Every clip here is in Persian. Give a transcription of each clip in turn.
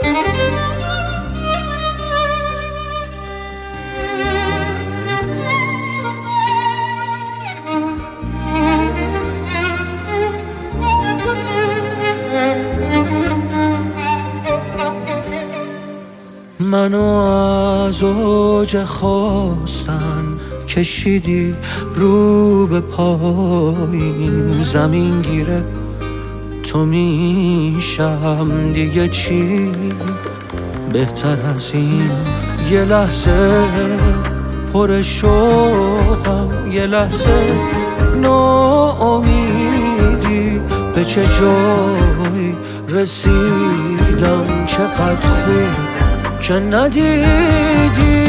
منو از اوج خواستن کشیدی رو به پایین، زمین گیره تو میشم دیگه چی بهتر از این. یه لحظه پر شوقم، یه لحظه ناامیدی، به چه جایی رسیدم، چقدر خوب که ندیدی.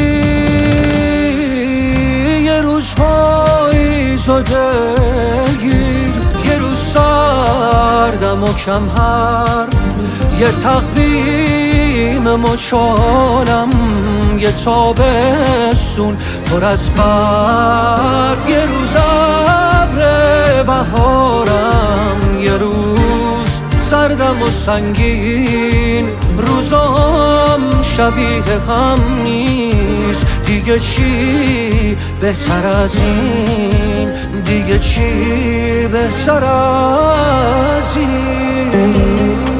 یه روز پاییزو دلگیر، یه روز سردم و کم حرف، یه تقویم مچالم، یه تابستون پر از برف، یه روز ابر بهارم، یه روز سردم و سنگین. روزام شبیه هم نیست، دیگه چی بهتر از این، دیگه چی بهتر از این.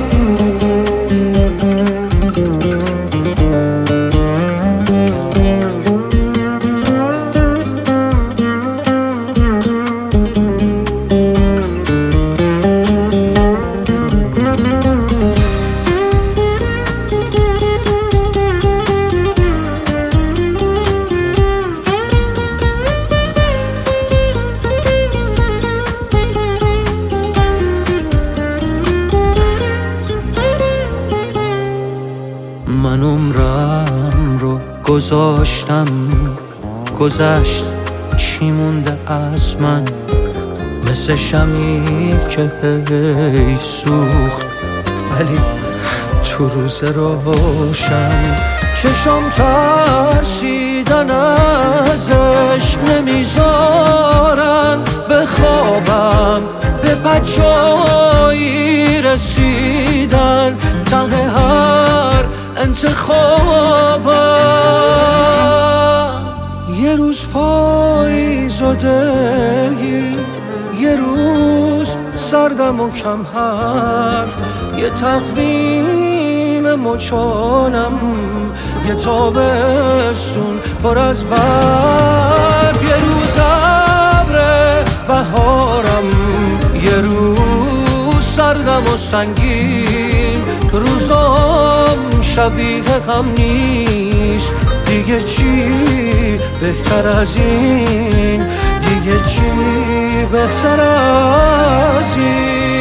من عمرم رو گذاشتم، گذشت چی مونده از من، مثل شمی که هی سوخت ولی تو روز روشن. چشم ترسیدن از عشق نمیذارن بخوابم، به بجایی رسیدن ته هر انتخابم. یه روز پاییز و دلگیر، یه روز سردم و کم حرف، یه تقویم مچالم، یه تابستون پر از برف، یه روز ابر بهارم، یه روز سردم و سنگین. روزام شبیه هم نیست، دیگه چی بهتر از این، دیگه چی بهتر از این.